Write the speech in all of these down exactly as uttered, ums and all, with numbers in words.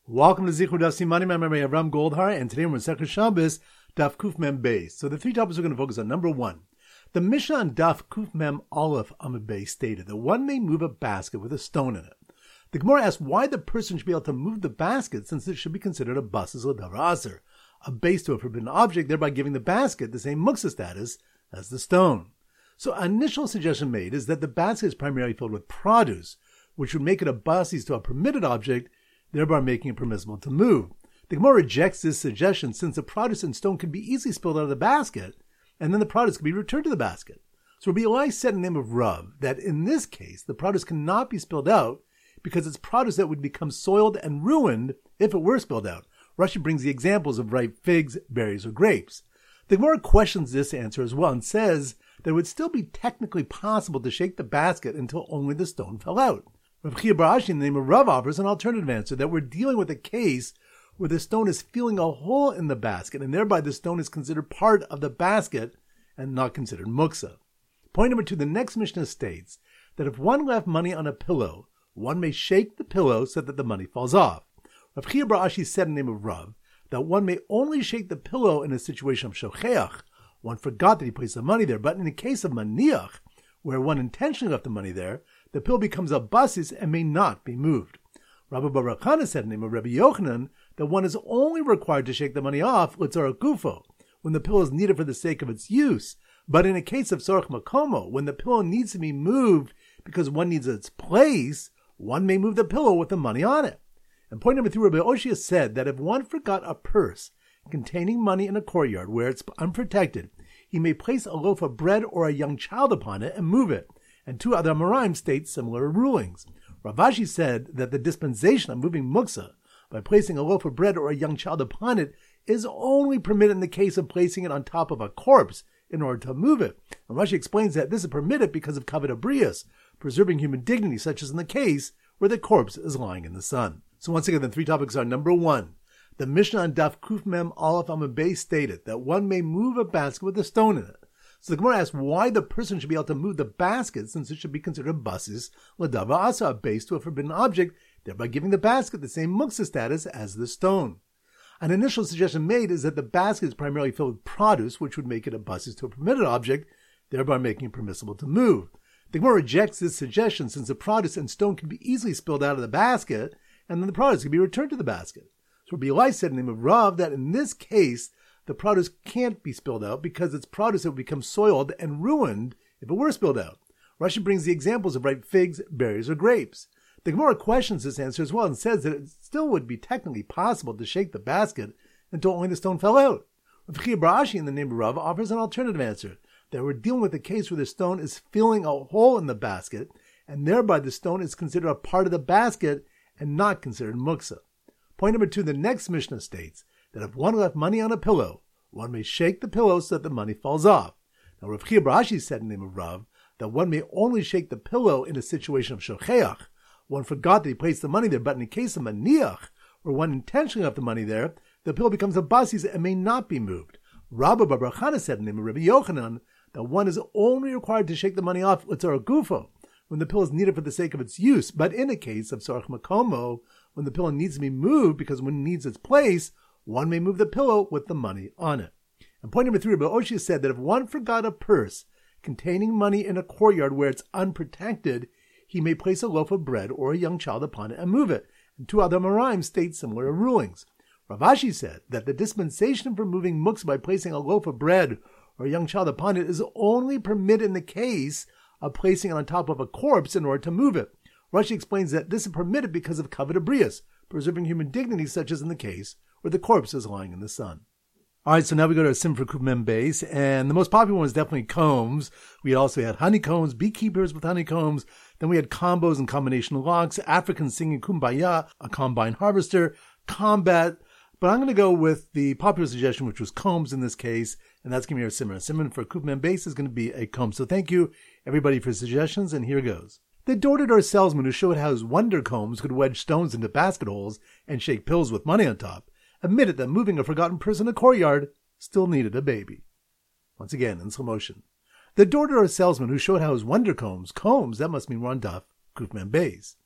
Welcome to Zichud Daf Simanim. I'm Rabbi Avram Goldhar, and today we're in Second Shabbos, Daf Kuf Mem Beis. So the three topics we're going to focus on. Number one, the Mishnah on Daf Kuf Mem Aleph Amud Beis stated that one may move a basket with a stone in it. The Gemara asked why the person should be able to move the basket, since it should be considered a basis l'davar aser, a base to a forbidden object, thereby giving the basket the same muksa status as the stone. So an initial suggestion made is that the basket is primarily filled with produce, which would make it a basis to a permitted object, thereby making it permissible to move. The Gemara rejects this suggestion since the produce and stone can be easily spilled out of the basket, and then the produce can be returned to the basket. So Rabbi Elai said in the name of Rav that in this case, the produce cannot be spilled out because it's produce that would become soiled and ruined if it were spilled out. Rashi brings the examples of ripe figs, berries, or grapes. The Gemara questions this answer as well and says that it would still be technically possible to shake the basket until only the stone fell out. Rav Chia bar Ashi in the name of Rav offers an alternative answer that we're dealing with a case where the stone is feeling a hole in the basket, and thereby the stone is considered part of the basket and not considered muksa. Point number two, the next Mishnah states that if one left money on a pillow, one may shake the pillow so that the money falls off. Rav Chia bar Ashi said in the name of Rav that one may only shake the pillow in a situation of shocheach. One forgot that he placed the money there, but in the case of maniach, where one intentionally left the money there, the pillow becomes a basis and may not be moved. Rabbi Baruch Hana said in the name of Rabbi Yochanan that one is only required to shake the money off l'tzorach gufo, when the pillow is needed for the sake of its use. But in a case of tzorach makomo, when the pillow needs to be moved because one needs its place, one may move the pillow with the money on it. And point number three, Rabbi Oshia said that if one forgot a purse containing money in a courtyard where it's unprotected, he may place a loaf of bread or a young child upon it and move it. And two other Amoraim state similar rulings. Rav Ashi said that the dispensation of moving muksa by placing a loaf of bread or a young child upon it is only permitted in the case of placing it on top of a corpse in order to move it. And Rashi explains that this is permitted because of kavod habrius, preserving human dignity, such as in the case where the corpse is lying in the sun. So once again, the three topics are: number one, the Mishnah on Daf Kuf Mem Aleph Amud Beis stated that one may move a basket with a stone in it. So the Gemara asks why the person should be able to move the basket, since it should be considered a basis l'davar aser, a base to a forbidden object, thereby giving the basket the same muksa status as the stone. An initial suggestion made is that the basket is primarily filled with produce, which would make it a basis to a permitted object, thereby making it permissible to move. The Gemara rejects this suggestion since the produce and stone can be easily spilled out of the basket, and then the produce can be returned to the basket. So Rabbi Elai said in the name of Rav that in this case, the produce can't be spilled out because it's produce that would become soiled and ruined if it were spilled out. Rashi brings the examples of ripe figs, berries, or grapes. The Gemara questions this answer as well and says that it still would be technically possible to shake the basket until only the stone fell out. Rav Chia bar Ashi in the name of Rav offers an alternative answer, that we're dealing with a case where the stone is filling a hole in the basket, and thereby the stone is considered a part of the basket and not considered muksa. Point number two, the next Mishnah states that if one left money on a pillow, one may shake the pillow so that the money falls off. Now, Rav Chia bar Ashi said in the name of Rav that one may only shake the pillow in a situation of shocheach. One forgot that he placed the money there, but in the case of maniach, where one intentionally left the money there, the pillow becomes a basis and may not be moved. Rabbi Baruch Hana said in the name of Rabbi Yochanan that one is only required to shake the money off l'tzorach gufo, when the pillow is needed for the sake of its use. But in a case of tzorach makomo, when the pillow needs to be moved because when it needs its place, one may move the pillow with the money on it. And point number three, Rabbi Oshia said that if one forgot a purse containing money in a courtyard where it's unprotected, he may place a loaf of bread or a young child upon it and move it. And two other Amoraim state similar rulings. Rav Ashi said that the dispensation for moving muksa by placing a loaf of bread or a young child upon it is only permitted in the case of placing it on top of a corpse in order to move it. Rashi explains that this is permitted because of kavod habrius, preserving human dignity, such as in the case where the corpse is lying in the sun. All right, so now we go to a sim for Kuf Mem Beis, and the most popular one is definitely combs. We also had honeycombs, beekeepers with honeycombs. Then we had combos and combination locks, Africans singing kumbaya, a combine harvester, combat. But I'm going to go with the popular suggestion, which was combs in this case, and that's going to be our simmer. A simmer for Kuf Mem Beis is going to be a comb. So thank you, everybody, for suggestions, and here goes. The door-to-door salesman who showed how his wonder combs could wedge stones into basket holes and shake pills with money on top admitted that moving a forgotten purse in a courtyard still needed a baby. Once again, in slow motion. The door-to-door salesman who showed how his wonder combs, combs, that must mean we're on Daf Kuf Mem Beis.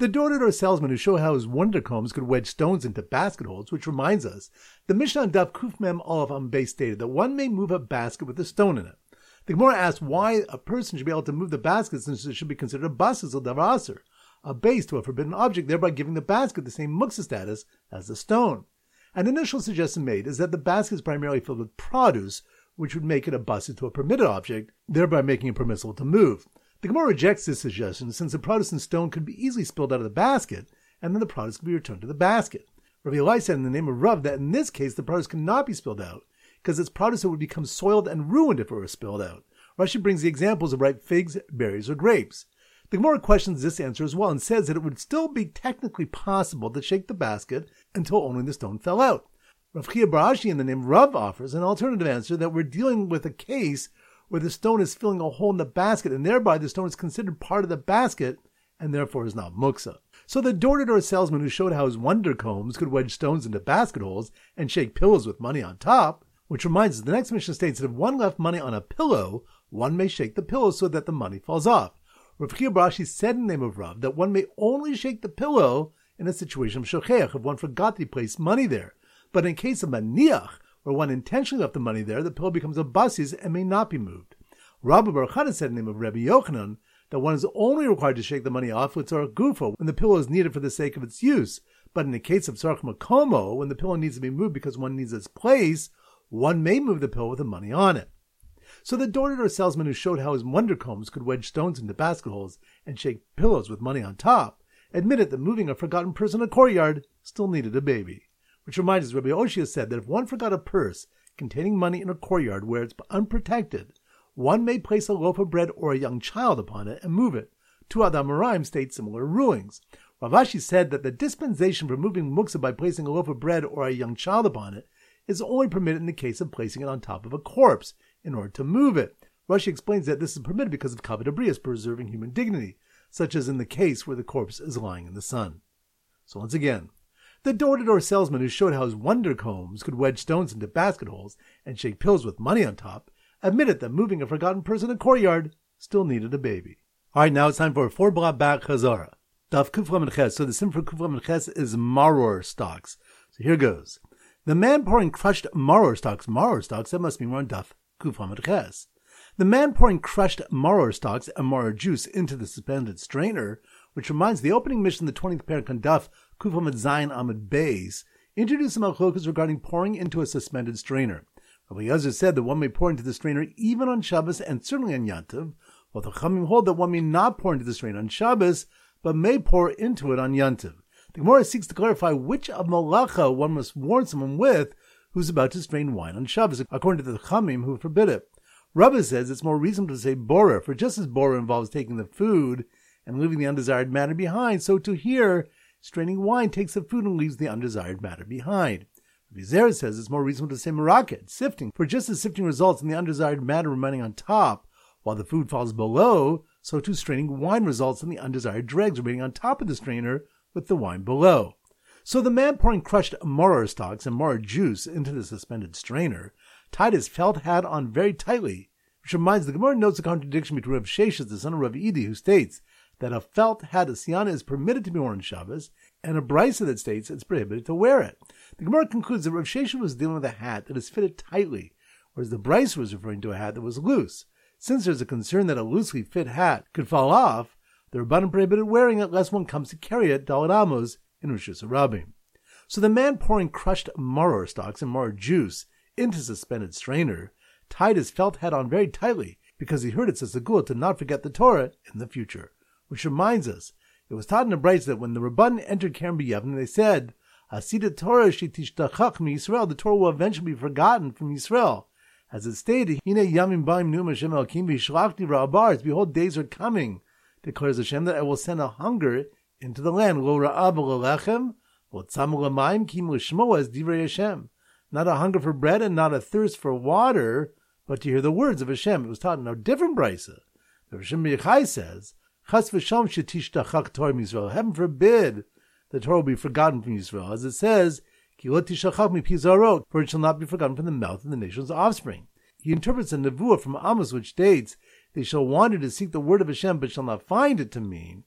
The door-to-door salesman who showed how his wonder combs could wedge stones into basket holes, which reminds us, the Mishnah on Daf Kuf Mem Aleph on base stated that one may move a basket with a stone in it. The Gemara asks why a person should be able to move the basket since it should be considered a basis or davar aser, a base to a forbidden object, thereby giving the basket the same muksa status as the stone. An initial suggestion made is that the basket is primarily filled with produce, which would make it a basis to a permitted object, thereby making it permissible to move. The Gemara rejects this suggestion since the produce and stone could be easily spilled out of the basket, and then the produce could be returned to the basket. Rabbi Eli said in the name of Rav that in this case the produce cannot be spilled out, because it's produce that would become soiled and ruined if it were spilled out. Rashi brings the examples of ripe figs, berries, or grapes. The Gemara questions this answer as well and says that it would still be technically possible to shake the basket until only the stone fell out. Rav Chia bar Ashi in the name of Rav offers an alternative answer that we're dealing with a case where the stone is filling a hole in the basket, and thereby the stone is considered part of the basket, and therefore is not muksa. So the door-to-door salesman who showed how his wonder combs could wedge stones into basket holes and shake pillows with money on top, which reminds us the next Mishnah states that if one left money on a pillow, one may shake the pillow so that the money falls off. Rav Chia bar Ashi said in the name of Rav that one may only shake the pillow in a situation of shochech, if one forgot to place money there. But in case of maniach, where one intentionally left the money there, the pillow becomes a basis and may not be moved. Rabbi Bar Chana said in the name of Rabbi Yochanan that one is only required to shake the money off with tzarech gufa when the pillow is needed for the sake of its use. But in the case of tzarech makomo, when the pillow needs to be moved because one needs its place, one may move the pillow with the money on it. So the door-to-door salesman who showed how his wonder combs could wedge stones into basket holes and shake pillows with money on top admitted that moving a forgotten purse in a courtyard still needed a baby. Which reminds us, Rabbi Oshia said that if one forgot a purse containing money in a courtyard where it's unprotected, one may place a loaf of bread or a young child upon it and move it. Two other Amoraim state similar rulings. Rav Ashi said that the dispensation for moving muksa by placing a loaf of bread or a young child upon it is only permitted in the case of placing it on top of a corpse in order to move it. Rashi explains that this is permitted because of kavod habrius, preserving human dignity, such as in the case where the corpse is lying in the sun. So once again, the door-to-door salesman who showed how his wonder combs could wedge stones into basket holes and shake pills with money on top admitted that moving a forgotten purse in a courtyard still needed a baby. All right, now it's time for a four-block back chazara. Daf Kuflam and Ches. So the sim for Kuflam and Ches is maror stalks. So here goes. The man pouring crushed maror stalks, maror stalks, that must be more on Daf Kuflam and Ches. The man pouring crushed maror stalks and maror juice into the suspended strainer, which reminds the opening mission of the twentieth parak on Daf Kuflam and Zayin Amid Beis, introduced some halachos regarding pouring into a suspended strainer. Rabbi Yezer said that one may pour into the strainer even on Shabbos and certainly on Yantiv, while the Chachamim hold that one may not pour into the strainer on Shabbos, but may pour into it on Yantiv. The Gemara seeks to clarify which of malacha one must warn someone with who's about to strain wine on Shabbos, according to the Chachamim who forbid it. Rabbi says it's more reasonable to say borer, for just as borer involves taking the food and leaving the undesired matter behind, so to here, straining wine takes the food and leaves the undesired matter behind. Rabbi Zera says it's more reasonable to say meraket, sifting, for just as sifting results in the undesired matter remaining on top, while the food falls below, so too straining wine results in the undesired dregs remaining on top of the strainer with the wine below. So the man pouring crushed maror stalks and maror juice into the suspended strainer tied his felt hat on very tightly, which reminds the Gemara notes a contradiction between Rav Sheshes, the son of Rav Idi, who states that a felt hat, a siyana, is permitted to be worn on Shabbos, and a brisa that states it's prohibited to wear it. The Gemara concludes that Rav Sheshes was dealing with a hat that is fitted tightly, whereas the brisa was referring to a hat that was loose. Since there's a concern that a loosely fit hat could fall off, the Rabbanan prohibited wearing it lest one comes to carry it, Daled Amos, in Rishus HaRabim. So the man pouring crushed maror stalks and maror juice into suspended strainer tied his felt hat on very tightly because he heard it says the Gula to not forget the Torah in the future. Which reminds us, it was taught in the Brayz that when the Rabbanan entered Keren B'Yavne, they said, Asida Torah shetishtachach mi Yisrael, the Torah will eventually be forgotten from Yisrael. As it stated, Hine Yamim Baim Num Hashem Elokim v'Yishlachti Ra'abaris, behold, days are coming, declares Hashem, that I will send a hunger into the land. Lo ra'ab l'lechem, lo tzam l'mayim, kim l'shmo, as divrei Hashem. Not a hunger for bread and not a thirst for water, but to hear the words of Hashem. It was taught in a different brisa. The Hashem Yechai says, Chas v'sham shetishtachach Torah Yisrael. Heaven forbid the Torah will be forgotten from Yisrael. As it says, Ki lo tishachach mipi zarot, for it shall not be forgotten from the mouth of the nation's offspring. He interprets a nevuah from Amos which states, they shall wander to seek the word of Hashem, but shall not find it, to mean that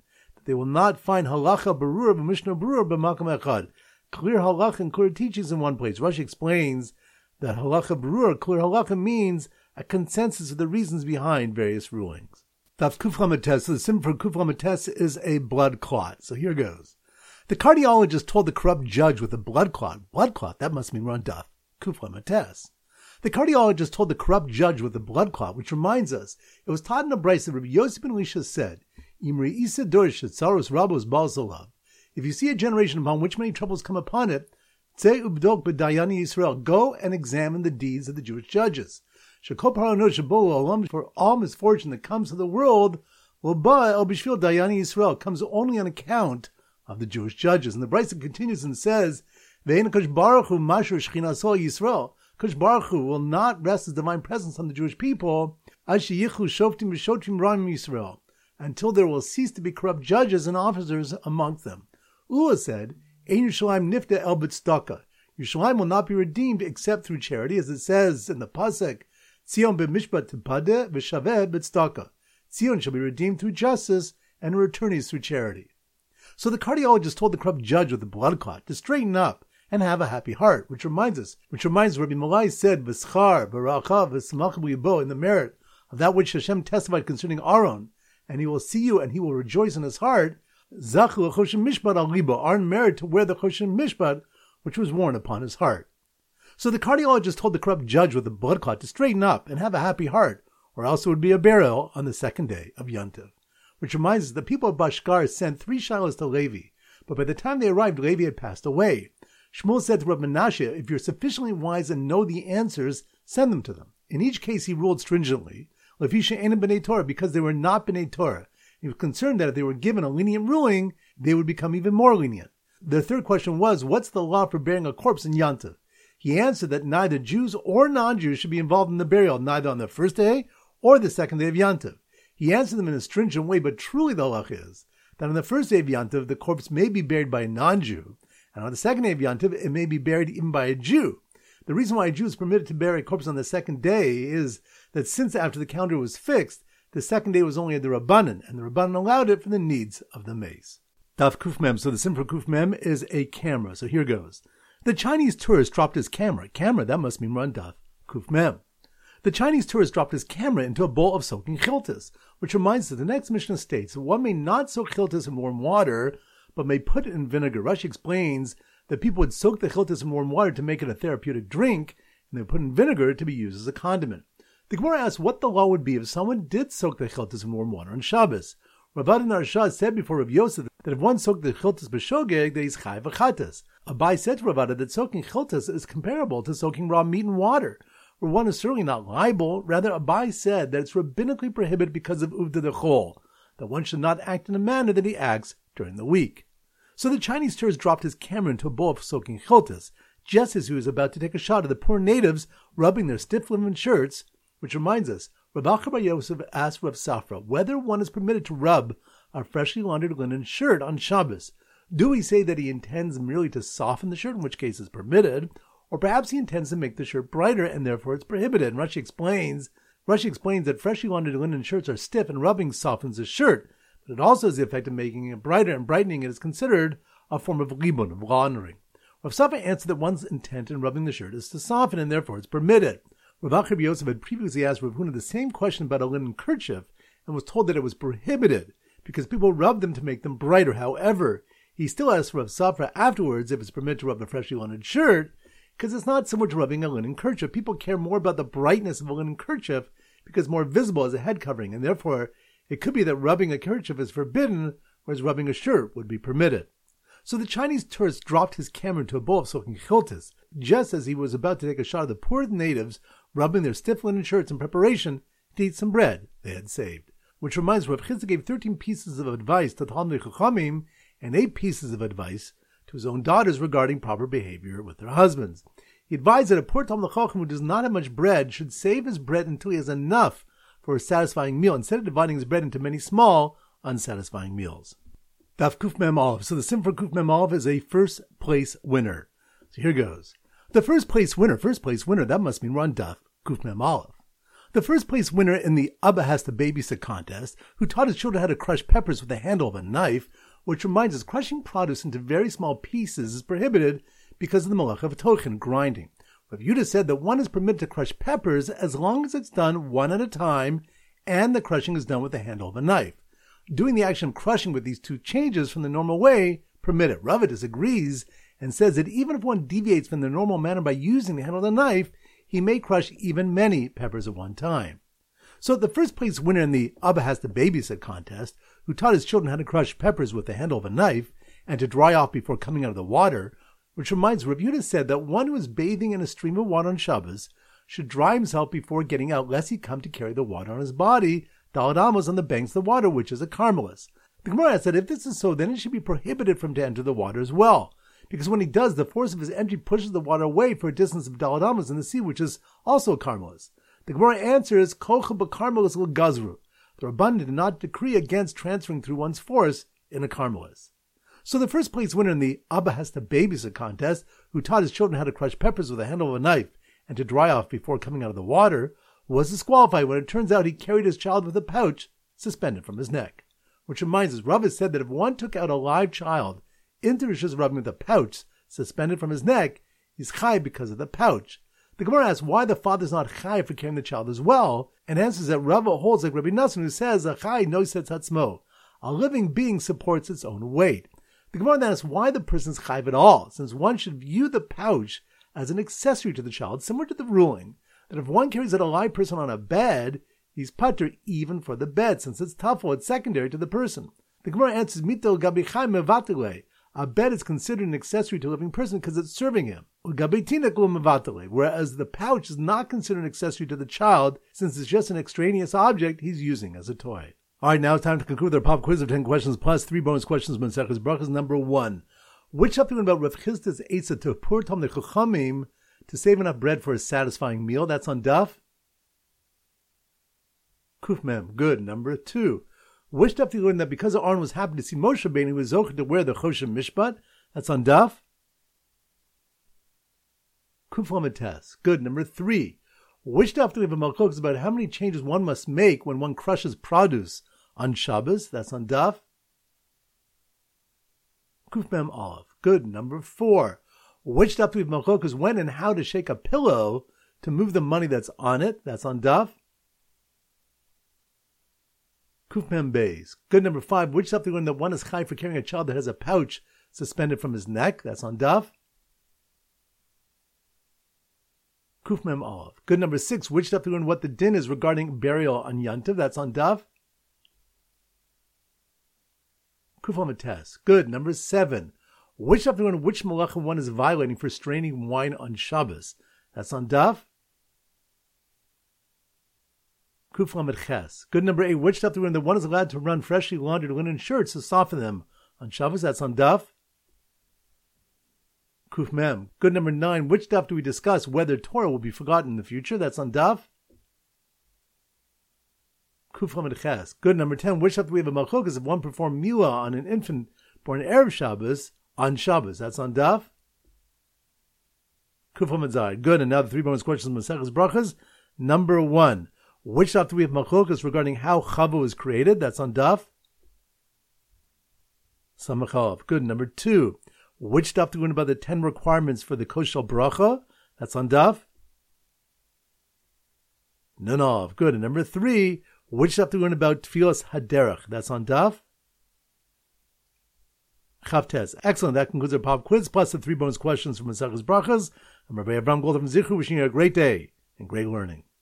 They will not find halacha berur b'mishnah berur b'makam echad. Clear halacha and clear teachings in one place. Rashi explains that halacha berur, clear halacha, means a consensus of the reasons behind various rulings. Daf Kuf Lamed, so the symbol for Kuf Lamed is a blood clot. So here goes. The cardiologist told the corrupt judge with a blood clot. Blood clot, that must mean we're on Daf Kuf Lamed. The cardiologist told the corrupt judge with a blood clot, which reminds us, it was taught in a brayso that Rabbi Yossi ben Elisha said, Imri Isa Dorish Tsaros Rabos Balsalav. If you see a generation upon which many troubles come upon it, Tzei Ubdok B'Dayani Yisrael, go and examine the deeds of the Jewish judges. Shekol Parano Shabol Olam, for all misfortune that comes to the world, well, ba El Bishvil Dayani Yisrael, comes only on account of the Jewish judges. And the brayso continues and says, Ve'en Kosh Baruch Hu Mashur Shechinaso Yisrael. Kosh Baruch Hu will not rest his divine presence on the Jewish people, Ashi Yichu Shoftim V'Shotrim Ram Yisrael, until there will cease to be corrupt judges and officers amongst them. Ula said, Ein Yerushalayim Nifta El B'Tzedakah. Yerushalayim will not be redeemed except through charity, as it says in the pasuk, Tzion b'mishpat tipadeh v'shaveh b'tzedakah. Tzion shall be redeemed through justice, and her attorneys through charity. So the cardiologist told the corrupt judge with the blood clot to straighten up and have a happy heart, which reminds us, which reminds Rabbi Malai said, V'schar, v'racha, v'smach b'yibo, in the merit of that which Hashem testified concerning Aaron, and he will see you and he will rejoice in his heart, Zach l'choshen mishpat al libo, our merit to wear the choshen mishpat, which was worn upon his heart. So the cardiologist told the corrupt judge with the blood clot to straighten up and have a happy heart, or else it would be a burial on the second day of Yontiv. Which reminds us, the people of Bashkar sent three shilas to Levi, but by the time they arrived, Levi had passed away. Shmuel said to Rabbi Menashe, if you're sufficiently wise and know the answers, send them to them. In each case, he ruled stringently, Lefisha Enim B'nai Torah, because they were not B'nai Torah. He was concerned that if they were given a lenient ruling, they would become even more lenient. The third question was, what's the law for burying a corpse in Yontiv? He answered that neither Jews or non-Jews should be involved in the burial, neither on the first day or the second day of Yontiv. He answered them in a stringent way, but truly the halach is that on the first day of Yontiv, the corpse may be buried by a non-Jew, and on the second day of Yontiv, it may be buried even by a Jew. The reason why a Jew is permitted to bury a corpse on the second day is that since after the calendar was fixed, the second day was only the Rabbanan, and the Rabbanan allowed it for the needs of the mace. Daf Kuf Mem. So the symbol for Kuf Mem is a camera. So here goes. The Chinese tourist dropped his camera. Camera, that must mean run Daf Kuf Mem. The Chinese tourist dropped his camera into a bowl of soaking chiltis, which reminds us that the next Mishnah states that one may not soak chiltis in warm water, but may put it in vinegar. Rashi explains that people would soak the chiltis in warm water to make it a therapeutic drink, and they would put in vinegar to be used as a condiment. The Gemara asks what the law would be if someone did soak the chiltis in warm water on Shabbos. Rav Adon Arsha said before Rav Yosef that if one soaked the chiltis b'shogeg, that he's chai v'chatas. Abai said to Rav Adon that soaking chiltis is comparable to soaking raw meat in water, where one is certainly not liable. Rather, Abai said that it's rabbinically prohibited because of uvda dechol, that one should not act in a manner that he acts during the week. So the Chinese tourist dropped his camera into a bowl of soaking chiltis, just as he was about to take a shot of the poor natives rubbing their stiff linen shirts, which reminds us, Rav Acha bar Yosef asked Rav Safra whether one is permitted to rub a freshly laundered linen shirt on Shabbos. Do we say that he intends merely to soften the shirt, in which case it's permitted, or perhaps he intends to make the shirt brighter and therefore it's prohibited? And Rashi explains, Rashi explains that freshly laundered linen shirts are stiff and rubbing softens the shirt, but it also has the effect of making it brighter, and brightening it is considered a form of libun, of laundering. Rav Safra answered that one's intent in rubbing the shirt is to soften and therefore it's permitted. Rav Acha bar Yosef had previously asked Rav Huna the same question about a linen kerchief and was told that it was prohibited because people rubbed them to make them brighter. However, he still asked Rav Safra afterwards if it's permitted to rub the freshly laundered shirt because it's not similar to rubbing a linen kerchief. People care more about the brightness of a linen kerchief because it's more visible as a head covering, and therefore it could be that rubbing a kerchief is forbidden, whereas rubbing a shirt would be permitted. So the Chinese tourist dropped his camera into a bowl of soaking chiltis, just as he was about to take a shot of the poor natives rubbing their stiff linen shirts in preparation to eat some bread they had saved. Which reminds Rav Chizda gave thirteen pieces of advice to Talmidei Chachamim and eight pieces of advice to his own daughters regarding proper behavior with their husbands. He advised that a poor Talmidei Chacham who does not have much bread should save his bread until he has enough for a satisfying meal, instead of dividing his bread into many small, unsatisfying meals. Daf Kuf Mem Aleph. So the sim for Kuf Mem Aleph is a first place winner. So here goes. The first place winner, first place winner, that must mean we're on Daf Kuf Mem Aleph. The first place winner in the Abba Has to Babysit contest, who taught his children how to crush peppers with the handle of a knife, which reminds us crushing produce into very small pieces is prohibited because of the malach of tochin, grinding. Rav Yehuda said that one is permitted to crush peppers as long as it's done one at a time and the crushing is done with the handle of a knife. Doing the action of crushing with these two changes from the normal way permitted. Rava disagrees and says that even if one deviates from the normal manner by using the handle of the knife, he may crush even many peppers at one time. So the first place winner in the Abba Has to Babysit contest, who taught his children how to crush peppers with the handle of a knife and to dry off before coming out of the water, which reminds Rav Yehuda said that one who is bathing in a stream of water on Shabbos should dry himself before getting out, lest he come to carry the water on his body, Daled Amos on the banks of the water, which is a carmelis. The Gemara said if this is so, then it should be prohibited from him to enter the water as well, because when he does, the force of his entry pushes the water away for a distance of Daled Amos in the sea, which is also a carmelis. The Gemara answers, Kocha b'karmelis l'gazru. The Rabban did not decree against transferring through one's force in a carmelis. So the first place winner in the Abba Has to Babysit contest, who taught his children how to crush peppers with the handle of a knife and to dry off before coming out of the water, was disqualified when it turns out he carried his child with a pouch suspended from his neck. Which reminds us, Rava said that if one took out a live child into Rishus Rabbim with a pouch suspended from his neck, he's chai because of the pouch. The Gemara asks why the father is not chai for carrying the child as well, and answers that Rava holds like Rabbi Nassim, who says, a chai noiset hatzmo. A living being supports its own weight. The Gemara then asks why the person is chai at all, since one should view the pouch as an accessory to the child, similar to the ruling that if one carries out a live person on a bed, he's patur even for the bed, since it's tafel, it's secondary to the person. The Gemara answers, mito gabi chai mevatele. A bed is considered an accessory to a living person because it's serving him. Whereas the pouch is not considered an accessory to the child, since it's just an extraneous object he's using as a toy. All right, now it's time to conclude our pop quiz of ten questions plus three bonus questions. Maseches Brachos number one. Which something about Rav Chisda's Eitzah to pour Talmidei Chachamim to save enough bread for a satisfying meal? That's on Daf Kuf Mem. Good. Number two. Which daf did you learn that because Aaron was happy to see Moshe Rabbeinu, he was zocher to wear the Choshen Mishpat? That's on Daf Kuf Lamed Tes. Good. Number three. Which daf do we have a malchok about how many changes one must make when one crushes produce on Shabbos? That's on Daf Kuf Mem Aleph. Good. Number four. Which daf do we have malchok is when and how to shake a pillow to move the money that's on it? That's on Daf Kuf Mem Beis. Good. Number five. Which daf do we learn that one is chai for carrying a child that has a pouch suspended from his neck? That's on Daf Kuf Mem Aleph. Good. Number six. Which daf do we learn what the din is regarding burial on Yantiv? That's on Daf Kuf Lamed Tes. Good. Number seven. Which daf do we learn which malacha one is violating for straining wine on Shabbos? That's on Daf Kuf Lamed Ches. Good. Number eight. Which daf do we learn that one is allowed to run freshly laundered linen shirts to soften them on Shabbos? That's on Daf Kuf Mem. Good. Number nine. Which daf do we discuss whether Torah will be forgotten in the future? That's on Daf Kuf Lamed Ches. Good. Number ten. Which daf do we have a malchokas if one performed milah on an infant born Erev Shabbos on Shabbos? That's on Daf Kuf Lamed Zayin. Good. And now the three bonus questions of Maseches Brachos. Number one. Which daf do we have malchokas regarding how Chava was created? That's on Daf Samach Aleph. Good. Number two. Which daf do we learn about the ten requirements for the Koshel Bracha? That's on Daf Nun Aleph. Good. And number three. Which daf do we learn about Tfilas Haderech? That's on Daf Chav Tes. Excellent. That concludes our pop quiz plus the three bonus questions from Maseches Brachos. I'm Rabbi Avram Goldman from Zichru, wishing you a great day and great learning.